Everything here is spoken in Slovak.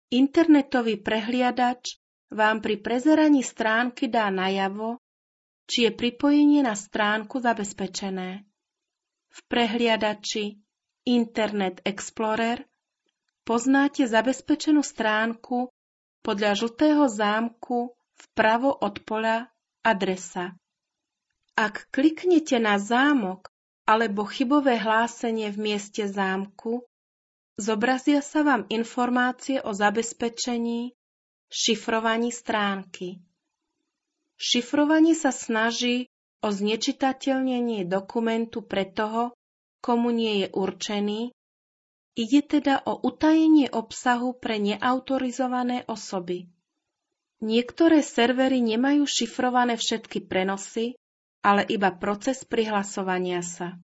Internetový prehliadač vám pri prezeraní stránky dá najavo, či je pripojenie na stránku zabezpečené. V prehliadači Internet Explorer poznáte zabezpečenú stránku podľa žltého zámku vpravo od poľa Adresa. Ak kliknete na zámok alebo chybové hlásenie v mieste zámku, zobrazia sa vám informácie o zabezpečení, šifrovaní stránky. Šifrovanie sa snaží o znečitateľnenie dokumentu pre toho, komu nie je určený. Ide teda o utajenie obsahu pre neautorizované osoby. Niektoré servery nemajú šifrované všetky prenosy, ale iba proces prihlasovania sa.